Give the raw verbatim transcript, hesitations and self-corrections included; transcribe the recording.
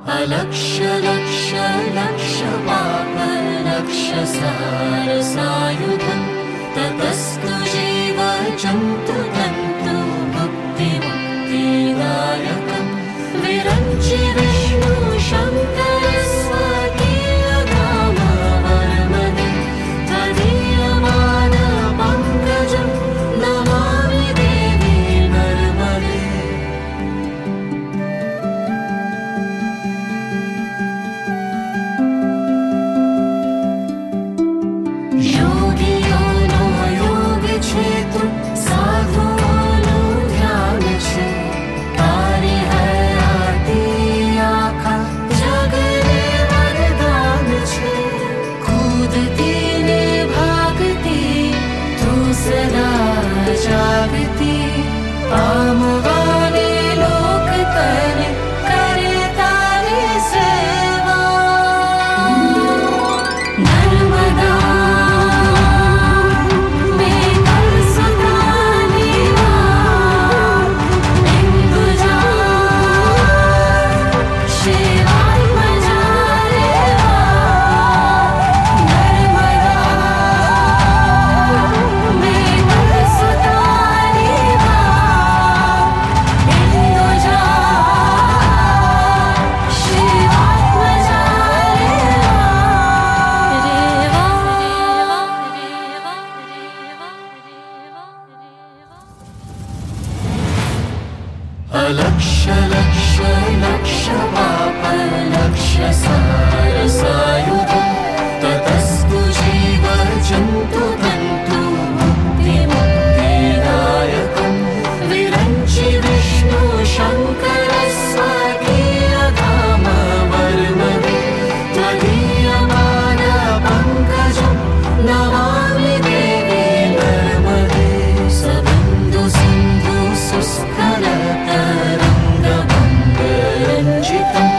अलक्ष्य लक्ष्य लक्ष्य पाप लक्ष्य सार सायुधं ततस्तु जीव जन्तु तन्तु भुक्ति मुक्तिदायकं विरञ्चि विष्णु शङ्कर स्वकीय धाम वर्मदे त्वदीयमान पङ्कजं नमामि देवी नर्मदे। योगियो नो योग छेतु साधुओ नो ध्यान छे तारी है आरती आखा जगने वरदान छे कूदती ने भागती तू सदा जागती पामवाने लोक करे करे तारी सेवा। नर्मदा अलक्ष्य लक्ष्य लक्ष्य पाप लक्ष्य सार सायुधं ततस्तु जीव जन्तु तन्तु मुक्ति मुक्तिदायकं विरञ्चि विष्णु शङ्कर स्वकीय धाम वर्मदे त्वदीयमान पङ्कजं नमामि देवी नर्मदे। सबिन्दु सिन्धु सुस्खलत रङ्गभङ्गरञ्जितम्